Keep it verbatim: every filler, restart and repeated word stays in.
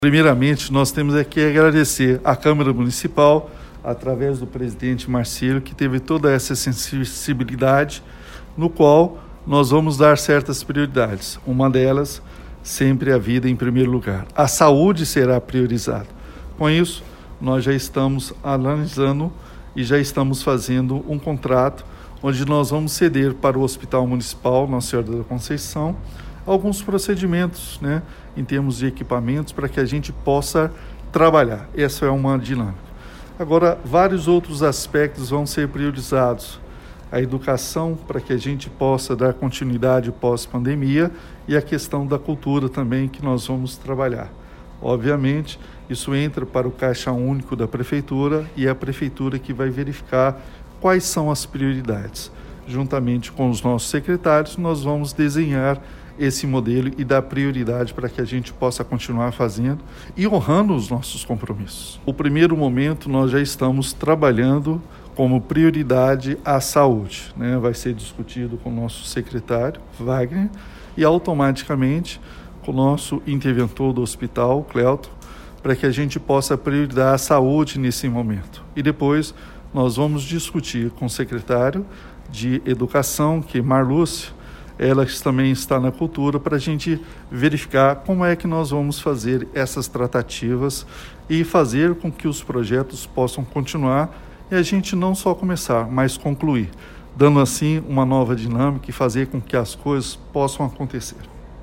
Primeiramente, nós temos aqui que agradecer à Câmara Municipal, através do presidente Marcílio, que teve toda essa sensibilidade, no qual nós vamos dar certas prioridades. Uma delas, sempre a vida em primeiro lugar. A saúde será priorizada. Com isso, nós já estamos analisando e já estamos fazendo um contrato onde nós vamos ceder para o Hospital Municipal Nossa Senhora da Conceição alguns procedimentos, né, em termos de equipamentos, para que a gente possa trabalhar. Essa é uma dinâmica. Agora, vários outros aspectos vão ser priorizados. A educação, para que a gente possa dar continuidade pós-pandemia, e a questão da cultura também, que nós vamos trabalhar. Obviamente, isso entra para o Caixa Único da Prefeitura, e é a Prefeitura que vai verificar quais são as prioridades. Juntamente com os nossos secretários, nós vamos desenhar esse modelo e dar prioridade para que a gente possa continuar fazendo e honrando os nossos compromissos. O primeiro momento, nós já estamos trabalhando como prioridade a saúde, né? Vai ser discutido com o nosso secretário, Wagner, e automaticamente com o nosso interventor do hospital, Cleuton, para que a gente possa priorizar a saúde nesse momento. E depois nós vamos discutir com o secretário de Educação, que é Marlúcia, ela também está na cultura, para a gente verificar como é que nós vamos fazer essas tratativas e fazer com que os projetos possam continuar e a gente não só começar, mas concluir, dando assim uma nova dinâmica e fazer com que as coisas possam acontecer.